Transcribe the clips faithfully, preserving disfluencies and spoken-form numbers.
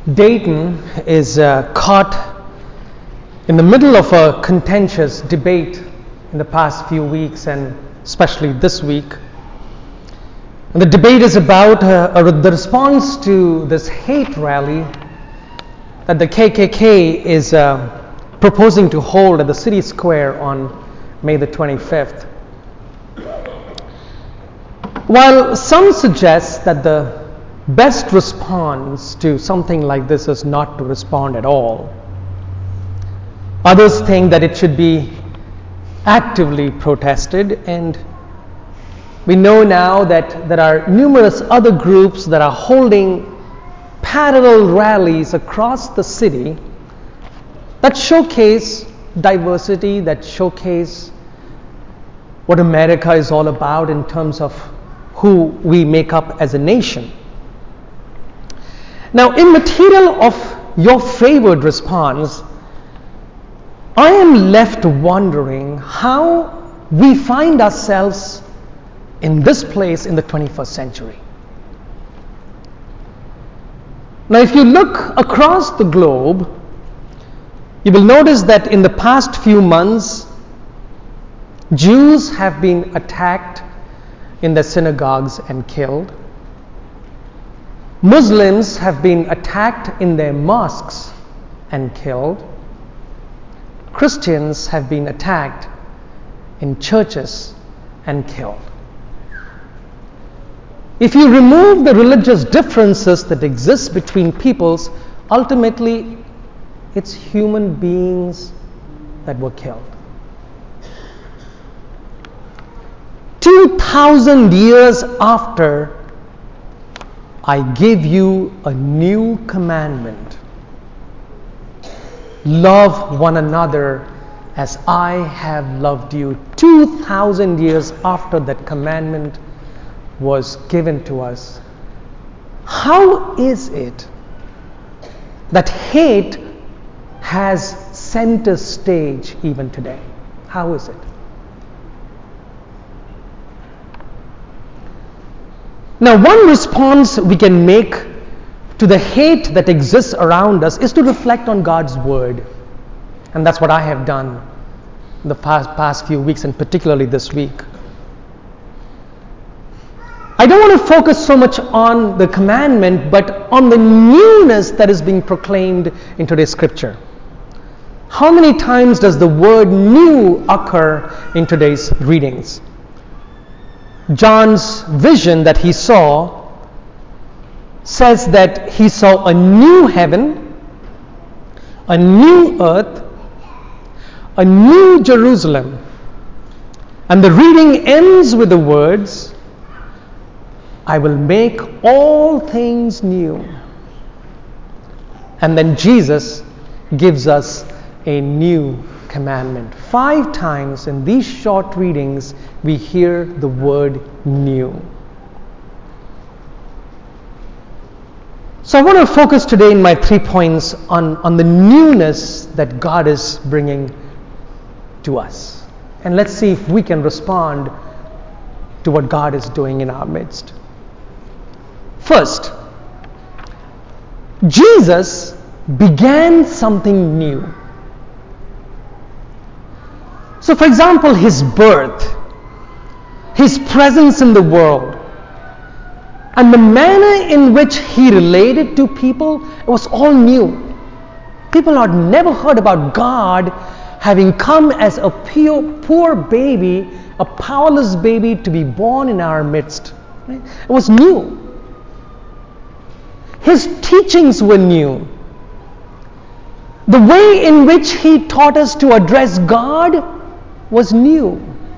Dayton is uh, caught in the middle of a contentious debate in the past few weeks, and especially this week. And the debate is about uh, uh, the response to this hate rally that the K K K is uh, proposing to hold at the city square on May the twenty-fifth. While some suggest that the best response to something like this is not to respond at all, others think that it should be actively protested, and we know now that there are numerous other groups that are holding parallel rallies across the city that showcase diversity, that showcase what America is all about in terms of who we make up as a nation. Now, in material of your favored response, I am left wondering how we find ourselves in this place in the twenty-first century. Now, if you look across the globe, you will notice that in the past few months, Jews have been attacked in their synagogues and killed. Muslims have been attacked in their mosques and killed. Christians have been attacked in churches and killed. If you remove the religious differences that exist between peoples, ultimately it's human beings that were killed. Two thousand years after, I give you a new commandment. Love one another as I have loved you. Two thousand years after that commandment was given to us, how is it that hate has center stage even today? How is it? Now, one response we can make to the hate that exists around us is to reflect on God's Word. And that's what I have done in the past, past few weeks, and particularly this week. I don't want to focus so much on the commandment, but on the newness that is being proclaimed in today's scripture. How many times does the word new occur in today's readings? John's vision that he saw says that he saw a new heaven, a new earth, a new Jerusalem. And the reading ends with the words, I will make all things new. And then Jesus gives us a new commandment. Five times in these short readings, we hear the word new. So I want to focus today in my three points on, on the newness that God is bringing to us. And let's see if we can respond to what God is doing in our midst. First, Jesus began something new. So, for example, his birth, his presence in the world, and the manner in which he related to people, it was all new. People had never heard about God having come as a pure, poor baby, a powerless baby to be born in our midst. It was new. His teachings were new. The way in which he taught us to address God was new.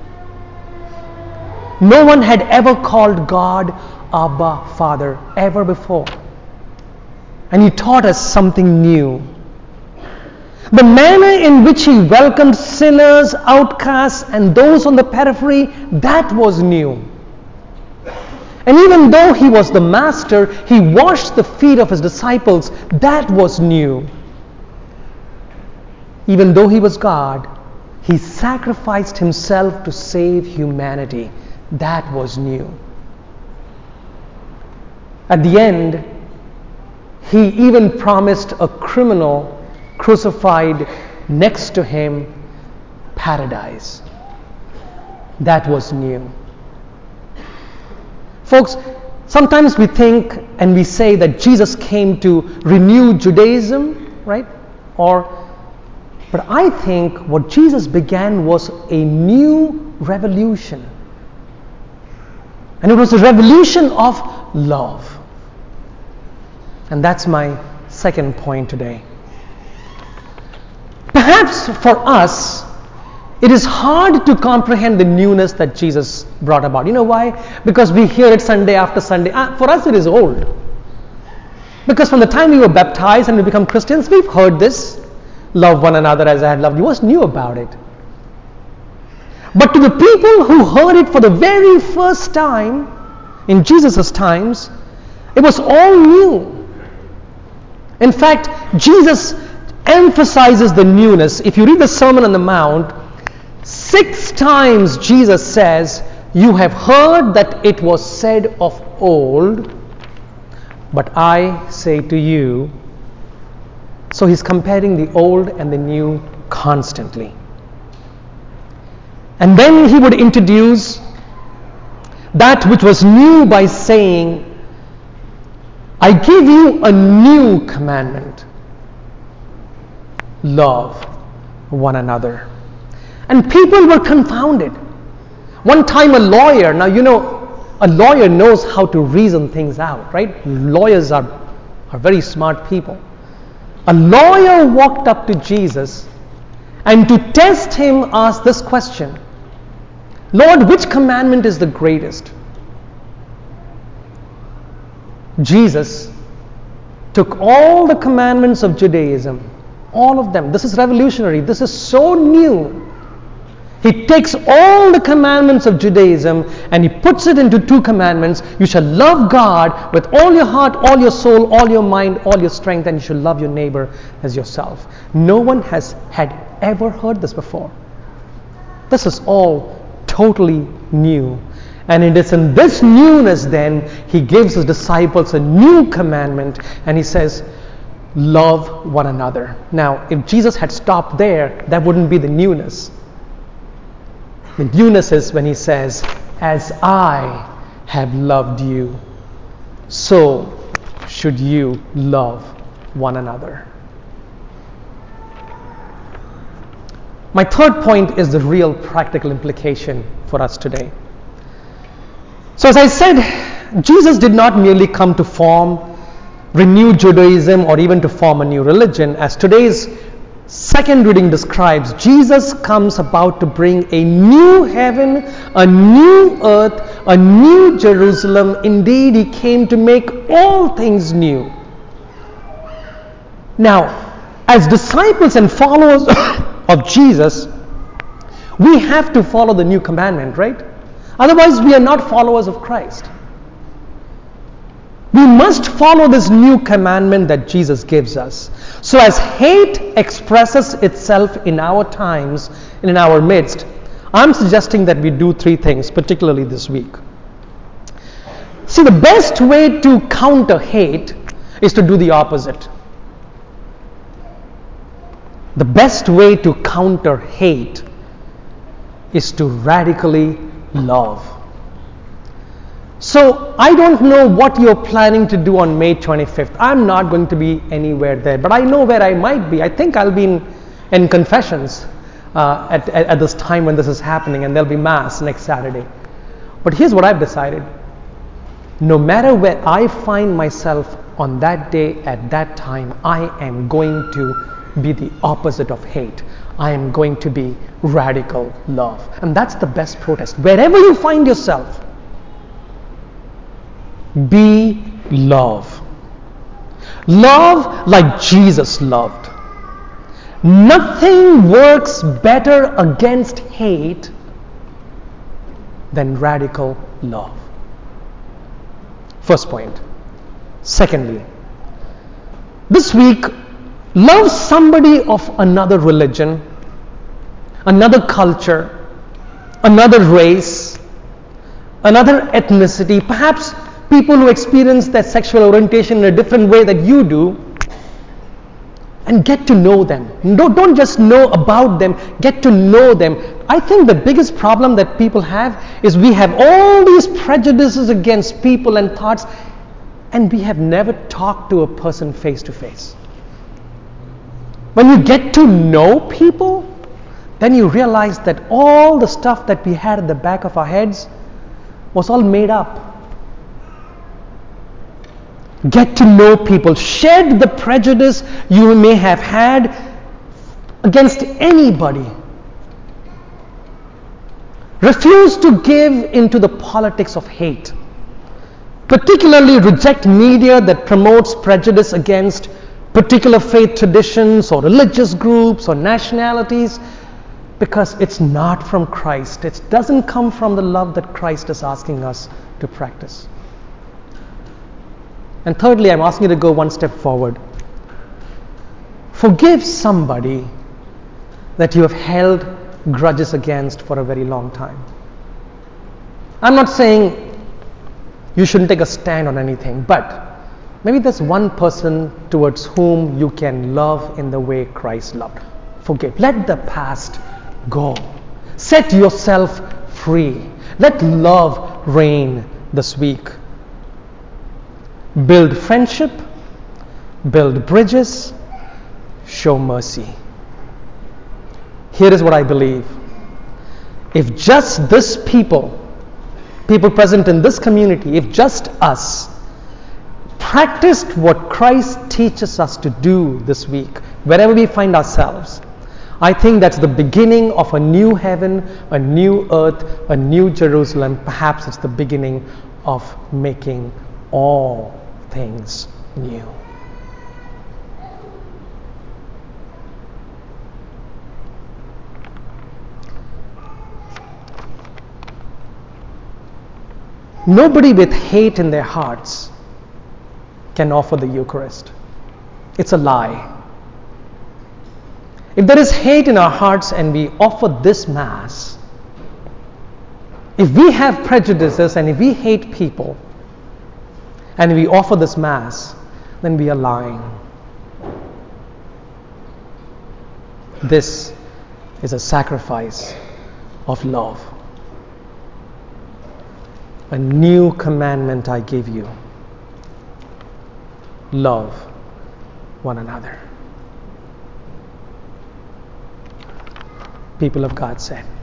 No one had ever called God Abba, Father, ever before. And he taught us something new. The manner in which he welcomed sinners, outcasts, and those on the periphery, that was new. And even though he was the master, he washed the feet of his disciples. That was new. Even though he was God, he sacrificed himself to save humanity. That was new. At the end, he even promised a criminal crucified next to him paradise. That was new. Folks, sometimes we think and we say that Jesus came to renew Judaism, right? Or, but I think what Jesus began was a new revolution. And it was a revolution of love. And that's my second point today. Perhaps for us, it is hard to comprehend the newness that Jesus brought about. You know why? Because we hear it Sunday after Sunday. Ah, for us, it is old. Because from the time we were baptized and we become Christians, we've heard this. Love one another as I had loved you. What's new about it? But to the people who heard it for the very first time, in Jesus' times, it was all new. In fact, Jesus emphasizes the newness. If you read the Sermon on the Mount, six times Jesus says, "You have heard that it was said of old, but I say to you." So he's comparing the old and the new constantly. And then he would introduce that which was new by saying, "I give you a new commandment. Love one another." And people were confounded. One time a lawyer, now you know, a lawyer knows how to reason things out, right? Lawyers are, are very smart people. A lawyer walked up to Jesus and to test him asked this question, "Lord, which commandment is the greatest?" Jesus took all the commandments of Judaism, all of them. This is revolutionary. This is so new. He takes all the commandments of Judaism and he puts it into two commandments. You shall love God with all your heart, all your soul, all your mind, all your strength, and you shall love your neighbor as yourself. No one has had ever heard this before. This is all totally new. And it is in this newness then, he gives his disciples a new commandment and he says, love one another. Now, if Jesus had stopped there, that wouldn't be the newness. The newness is when he says, as I have loved you, so should you love one another. My third point is the real practical implication for us today. So as I said, Jesus did not merely come to form, renew Judaism, or even to form a new religion. As today's second reading describes, Jesus comes about to bring a new heaven, a new earth, a new Jerusalem. Indeed, he came to make all things new. Now, as disciples and followers of Jesus, we have to follow the new commandment, right? Otherwise, we are not followers of Christ. We must follow this new commandment that Jesus gives us. So as hate expresses itself in our times and in our midst, I'm suggesting that we do three things, particularly this week. See, the best way to counter hate is to do the opposite. The best way to counter hate is to radically love. So I don't know what you're planning to do on May twenty-fifth. I'm not going to be anywhere there, but I know where I might be. I think I'll be in, in confessions uh, at, at, at this time when this is happening, and there'll be mass next Saturday. But here's what I've decided. No matter where I find myself on that day at that time, I am going to be the opposite of hate. I am going to be radical love. And that's the best protest. Wherever you find yourself, be love. Love like Jesus loved. Nothing works better against hate than radical love. First point. Secondly, this week, love somebody of another religion, another culture, another race, another ethnicity, perhaps people who experience their sexual orientation in a different way that you do, and get to know them. No, don't just know about them, get to know them. I think the biggest problem that people have is we have all these prejudices against people and thoughts, and we have never talked to a person face to face. When you get to know people, then you realize that all the stuff that we had at the back of our heads was all made up. Get to know people. Shed the prejudice you may have had against anybody. Refuse to give into the politics of hate. Particularly reject media that promotes prejudice against particular faith traditions or religious groups or nationalities, because it's not from Christ. It doesn't come from the love that Christ is asking us to practice. And thirdly, I'm asking you to go one step forward. Forgive somebody that you have held grudges against for a very long time. I'm not saying you shouldn't take a stand on anything, but maybe there's one person towards whom you can love in the way Christ loved. Forgive. Let the past go. Set yourself free. Let love reign this week. Build friendship, build bridges, show mercy. Here is what I believe. If just this people, people present in this community, if just us practiced what Christ teaches us to do this week, wherever we find ourselves, I think that's the beginning of a new heaven, a new earth, a new Jerusalem. Perhaps it's the beginning of making all things new. Nobody with hate in their hearts can offer the Eucharist. It's a lie. If there is hate in our hearts and we offer this Mass, if we have prejudices and if we hate people, and we offer this Mass, then we are lying. This is a sacrifice of love. A new commandment I give you. Love one another. People of God said.